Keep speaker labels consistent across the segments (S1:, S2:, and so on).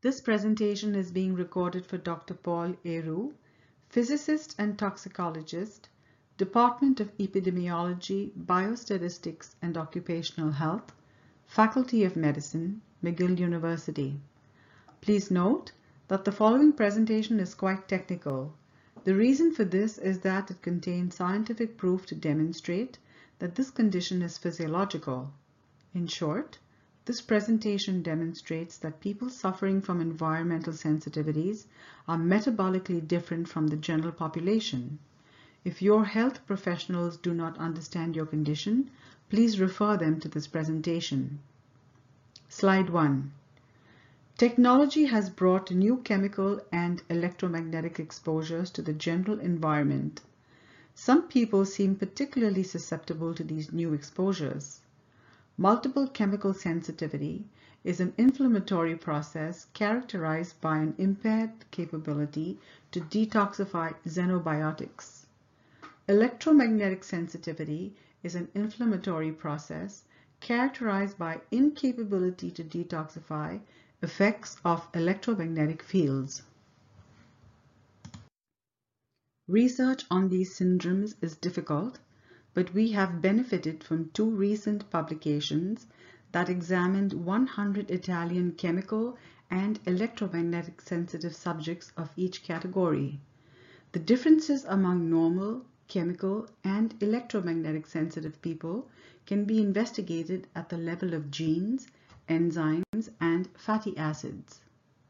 S1: This presentation is being recorded for Dr. Paul A. Roux, physicist and toxicologist, Department of Epidemiology, Biostatistics and Occupational Health, Faculty of Medicine, McGill University. Please note that the following presentation is quite technical. The reason for this is that it contains scientific proof to demonstrate that this condition is physiological. In short, this presentation demonstrates that people suffering from environmental sensitivities are metabolically different from the general population. If your health professionals do not understand your condition, please refer them to this presentation. Slide 1. Technology has brought new chemical and electromagnetic exposures to the general environment. Some people seem particularly susceptible to these new exposures. Multiple chemical sensitivity is an inflammatory process characterized by an impaired capability to detoxify xenobiotics. Electromagnetic sensitivity is an inflammatory process characterized by incapability to detoxify effects of electromagnetic fields. Research on these syndromes is difficult, but we have benefited from two recent publications that examined 100 Italian chemical and electromagnetic sensitive subjects of each category. The differences among normal, chemical, and electromagnetic sensitive people can be investigated at the level of genes, enzymes, and fatty acids.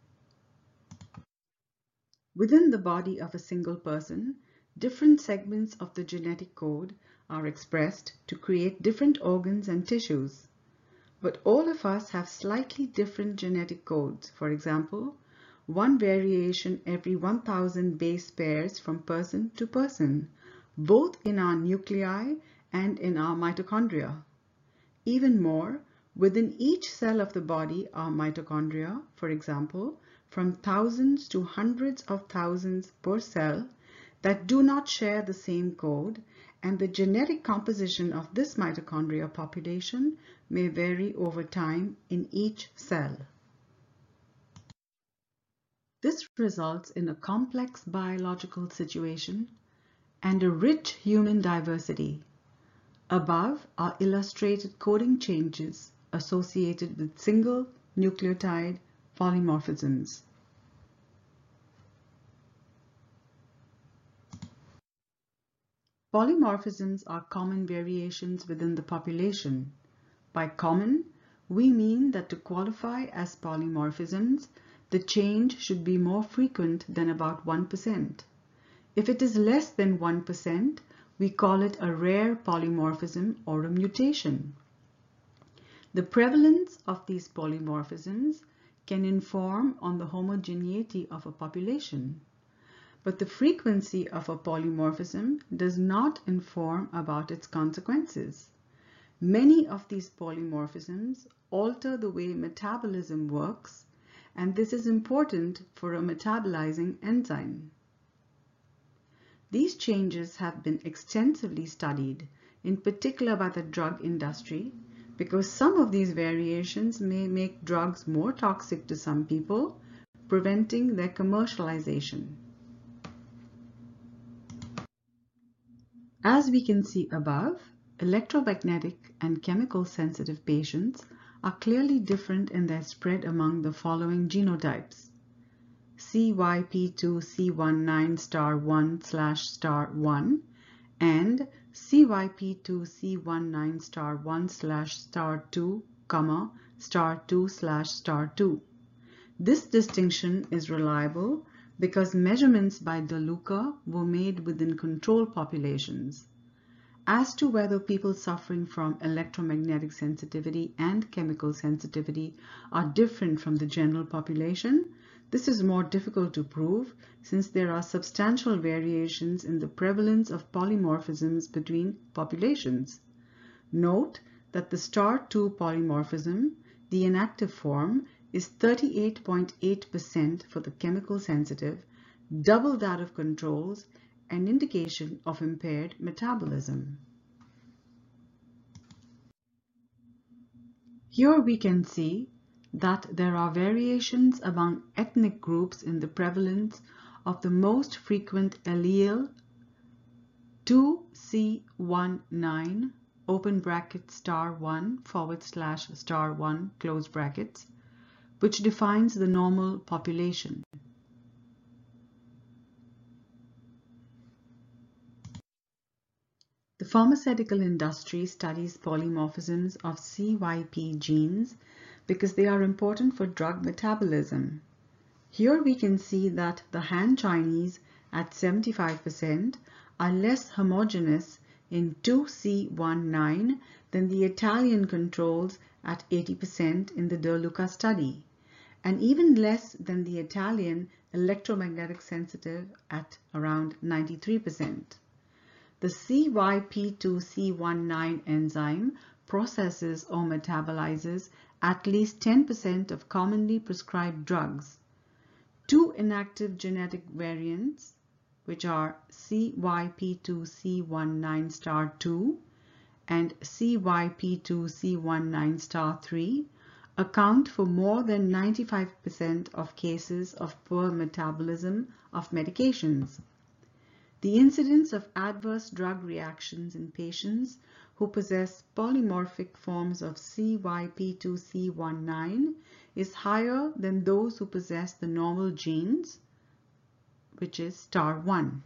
S1: Within the body of a single person, different segments of the genetic code are expressed to create different organs and tissues. But all of us have slightly different genetic codes. For example, one variation every 1,000 base pairs from person to person, both in our nuclei and in our mitochondria. Even more, within each cell of the body are mitochondria, for example, from thousands to hundreds of thousands per cell that do not share the same code, and the genetic composition of this mitochondria population may vary over time in each cell. This results in a complex biological situation and a rich human diversity. Above are illustrated coding changes associated with single nucleotide polymorphisms. Polymorphisms are common variations within the population. By common, we mean that to qualify as polymorphisms, the change should be more frequent than about 1%. If it is less than 1%, we call it a rare polymorphism or a mutation. The prevalence of these polymorphisms can inform on the homogeneity of a population. But the frequency of a polymorphism does not inform about its consequences. Many of these polymorphisms alter the way metabolism works, and this is important for a metabolizing enzyme. These changes have been extensively studied, in particular by the drug industry, because some of these variations may make drugs more toxic to some people, preventing their commercialization. As we can see above, electromagnetic and chemical sensitive patients are clearly different in their spread among the following genotypes: CYP2C19*1/*1 and CYP2C19*1/*2, This distinction is reliable because measurements by DeLuca were made within control populations. As to whether people suffering from electromagnetic sensitivity and chemical sensitivity are different from the general population, this is more difficult to prove since there are substantial variations in the prevalence of polymorphisms between populations. Note that the STAR2 polymorphism, the inactive form, is 38.8% for the chemical sensitive, double that of controls, an indication of impaired metabolism. Here we can see that there are variations among ethnic groups in the prevalence of the most frequent allele 2C19 open bracket *1 /*1 close brackets, which defines the normal population. The pharmaceutical industry studies polymorphisms of CYP genes because they are important for drug metabolism. Here we can see that the Han Chinese at 75% are less homogeneous in 2C19 than the Italian controls at 80% in the De Luca study, and even less than the Italian electromagnetic sensitive at around 93%. The CYP2C19 enzyme processes or metabolizes at least 10% of commonly prescribed drugs. Two inactive genetic variants, which are CYP2C19*2 and CYP2C19*3, account for more than 95% of cases of poor metabolism of medications. The incidence of adverse drug reactions in patients who possess polymorphic forms of CYP2C19 is higher than those who possess the normal genes, which is *1.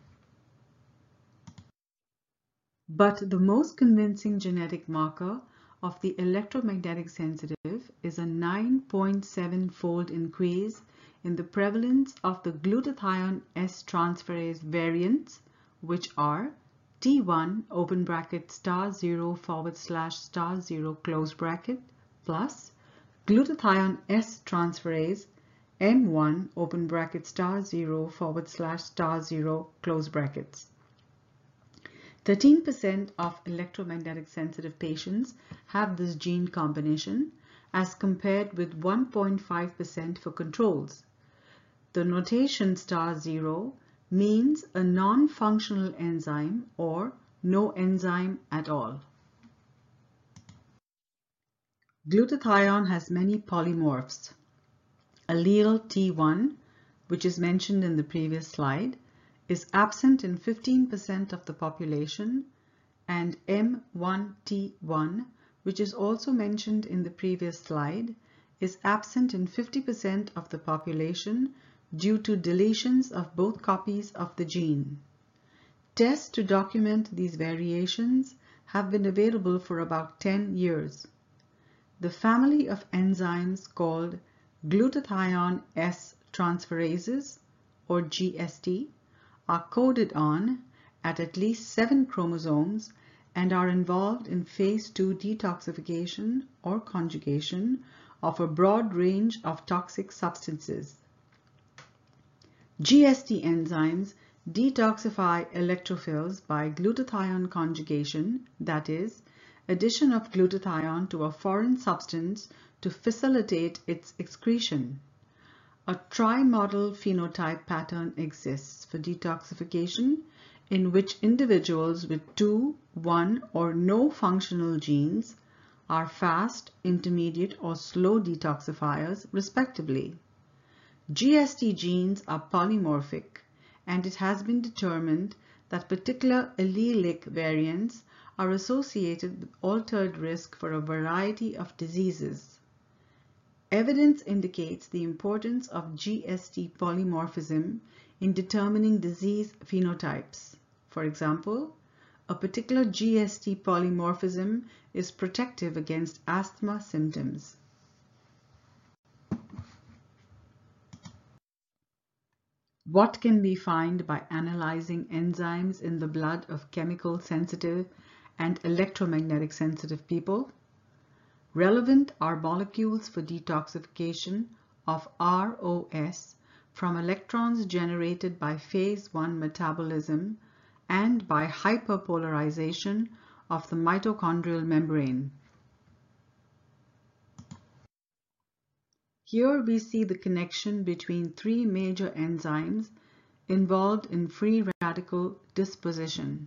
S1: But the most convincing genetic marker of the electromagnetic sensitive is a 9.7-fold increase in the prevalence of the glutathione S transferase variants, which are T1 open bracket *0 / *0 close bracket plus glutathione S transferase M1 open bracket *0 / *0 close brackets. 13% of electromagnetic sensitive patients have this gene combination as compared with 1.5% for controls. The notation *0 means a non-functional enzyme or no enzyme at all. Glutathione has many polymorphs. Allele T1, which is mentioned in the previous slide, is absent in 15% of the population, and M1T1, which is also mentioned in the previous slide, is absent in 50% of the population due to deletions of both copies of the gene. Tests to document these variations have been available for about 10 years. The family of enzymes called glutathione S transferases, or GST, are coded on at least 7 chromosomes and are involved in phase 2 detoxification or conjugation of a broad range of toxic substances. GST enzymes detoxify electrophils by glutathione conjugation, that is, addition of glutathione to a foreign substance to facilitate its excretion. A trimodal phenotype pattern exists for detoxification in which individuals with 2, 1, or no functional genes are fast, intermediate, or slow detoxifiers, respectively. GST genes are polymorphic, and it has been determined that particular allelic variants are associated with altered risk for a variety of diseases. Evidence indicates the importance of GST polymorphism in determining disease phenotypes. For example, a particular GST polymorphism is protective against asthma symptoms. What can we find by analyzing enzymes in the blood of chemical sensitive and electromagnetic sensitive people? Relevant are molecules for detoxification of ROS from electrons generated by phase 1 metabolism and by hyperpolarization of the mitochondrial membrane. Here we see the connection between 3 major enzymes involved in free radical disposition.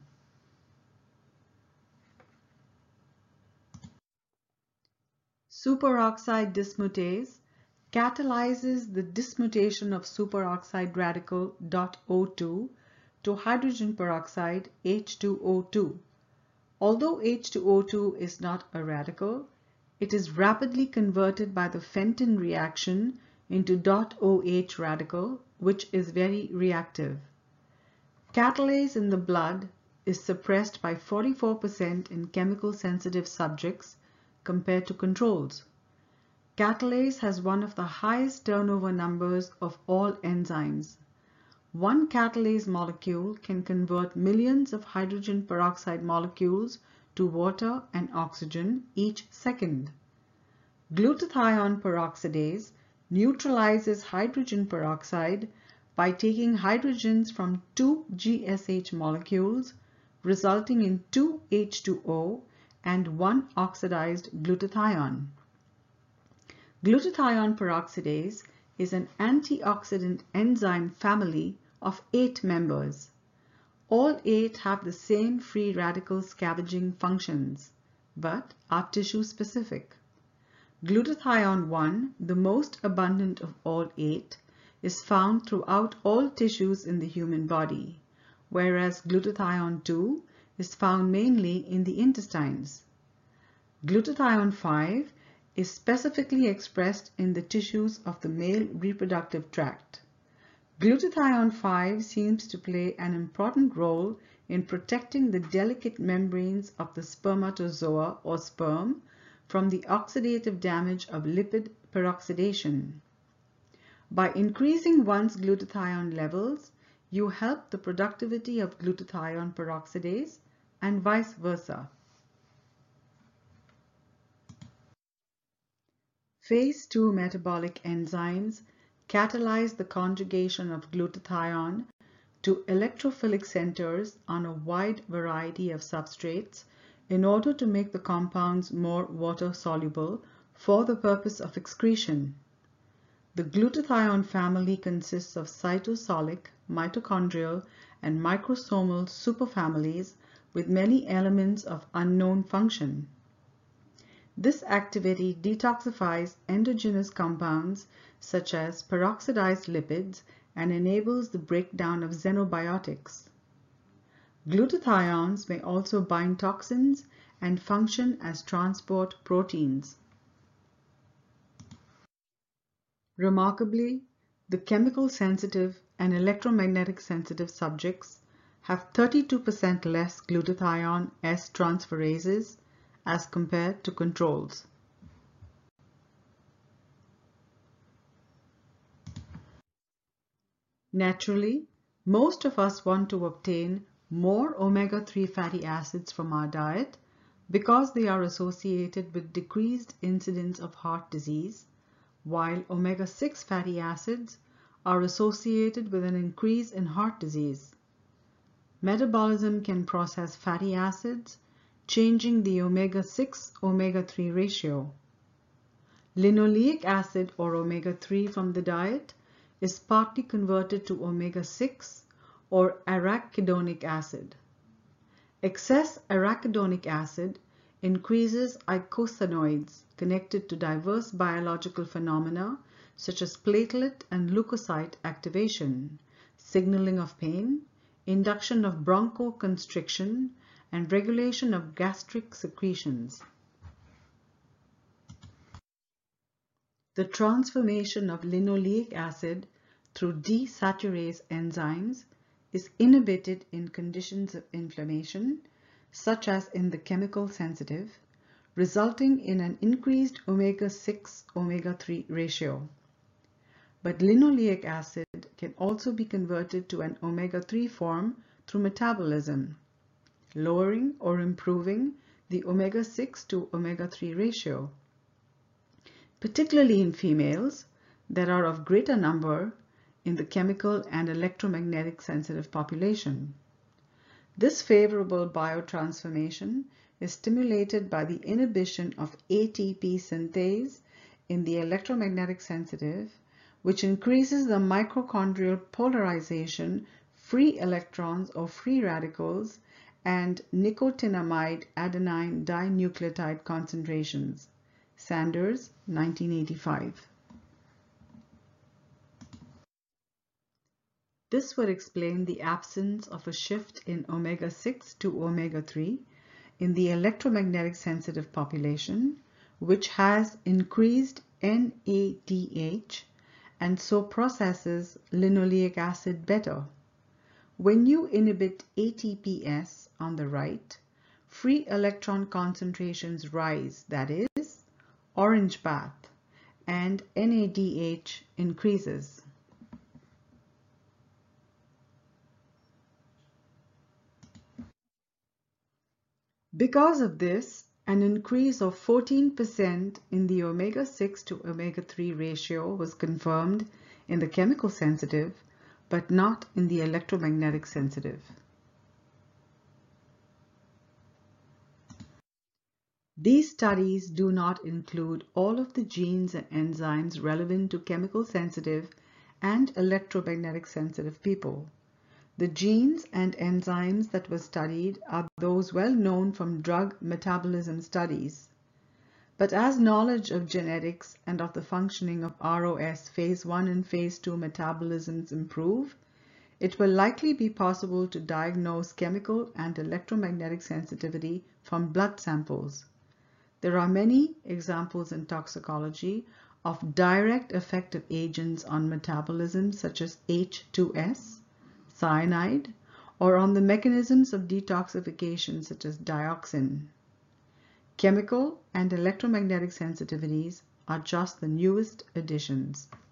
S1: Superoxide dismutase catalyzes the dismutation of superoxide radical .O2 to hydrogen peroxide H2O2. Although H2O2 is not a radical, it is rapidly converted by the Fenton reaction into .OH radical, which is very reactive. Catalase in the blood is suppressed by 44% in chemical sensitive subjects compared to controls. Catalase has one of the highest turnover numbers of all enzymes. One catalase molecule can convert millions of hydrogen peroxide molecules to water and oxygen each second. Glutathione peroxidase neutralizes hydrogen peroxide by taking hydrogens from two GSH molecules, resulting in 2 H2O and 1 oxidized glutathione. Glutathione peroxidase is an antioxidant enzyme family of 8 members. All 8 have the same free radical scavenging functions, but are tissue specific. Glutathione 1, the most abundant of all 8, is found throughout all tissues in the human body, whereas glutathione 2 is found mainly in the intestines. Glutathione 5 is specifically expressed in the tissues of the male reproductive tract. Glutathione 5 seems to play an important role in protecting the delicate membranes of the spermatozoa or sperm from the oxidative damage of lipid peroxidation. By increasing one's glutathione levels, you help the productivity of glutathione peroxidase and vice versa. Phase 2 metabolic enzymes catalyze the conjugation of glutathione to electrophilic centers on a wide variety of substrates in order to make the compounds more water-soluble for the purpose of excretion. The glutathione family consists of cytosolic, mitochondrial, and microsomal superfamilies with many elements of unknown function. This activity detoxifies endogenous compounds such as peroxidized lipids and enables the breakdown of xenobiotics. Glutathiones may also bind toxins and function as transport proteins. Remarkably, the chemical sensitive and electromagnetic sensitive subjects have 32% less glutathione S transferases as compared to controls. Naturally, most of us want to obtain more omega-3 fatty acids from our diet because they are associated with decreased incidence of heart disease, while omega-6 fatty acids are associated with an increase in heart disease. Metabolism can process fatty acids, changing the omega-6 omega-3 ratio. Linoleic acid or omega-3 from the diet is partly converted to omega-6 or arachidonic acid. Excess arachidonic acid increases eicosanoids connected to diverse biological phenomena such as platelet and leukocyte activation, signaling of pain, induction of bronchoconstriction, and regulation of gastric secretions. The transformation of linoleic acid through desaturase enzymes is inhibited in conditions of inflammation, such as in the chemical sensitive, resulting in an increased omega-6 omega-3 ratio. But linoleic acid can also be converted to an omega-3 form through metabolism, lowering or improving the omega-6 to omega-3 ratio. Particularly in females, that are of greater number in the chemical and electromagnetic sensitive population. This favorable biotransformation is stimulated by the inhibition of ATP synthase in the electromagnetic sensitive, which increases the mitochondrial polarization, free electrons or free radicals, and nicotinamide adenine dinucleotide concentrations. Sanders, 1985. This would explain the absence of a shift in omega-6 to omega-3 in the electromagnetic sensitive population, which has increased NADH and so processes linoleic acid better. When you inhibit ATPase on the right, free electron concentrations rise, that is, orange path, and NADH increases. Because of this, an increase of 14% in the omega-6 to omega-3 ratio was confirmed in the chemical sensitive, but not in the electromagnetic sensitive. These studies do not include all of the genes and enzymes relevant to chemical sensitive and electromagnetic sensitive people. The genes and enzymes that were studied are those well known from drug metabolism studies. But as knowledge of genetics and of the functioning of ROS phase 1 and phase 2 metabolisms improve, it will likely be possible to diagnose chemical and electromagnetic sensitivity from blood samples. There are many examples in toxicology of direct effect of agents on metabolism such as H2S, cyanide, or on the mechanisms of detoxification such as dioxin. Chemical and electromagnetic sensitivities are just the newest additions.